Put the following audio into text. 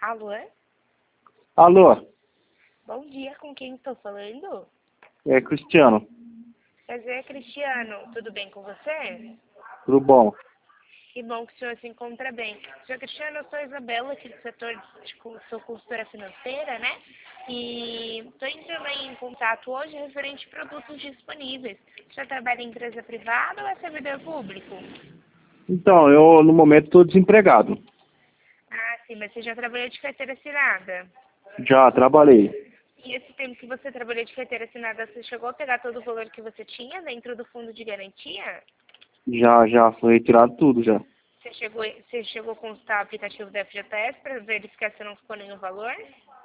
Alô? Alô, Bom dia, com quem estou falando? é Cristiano, Prazer, Cristiano. Tudo bem com você? tudo bom? Que bom que o senhor se encontra bem. Senhor Cristiano, eu sou a Isabela, aqui do setor sou consultora financeira, né? E estou entrando aí em contato hoje referente a produtos disponíveis. O senhor trabalha em empresa privada ou é servidor público? Então, eu no momento estou desempregado. Ah, sim, mas você já trabalhou de carteira assinada. Já trabalhei. E esse tempo que você trabalhou de carteira assinada, você chegou a pegar todo o valor que você tinha dentro do fundo de garantia? Já foi retirado tudo já. Você chegou a consultar o aplicativo da FGTS para verificar se não ficou nenhum valor?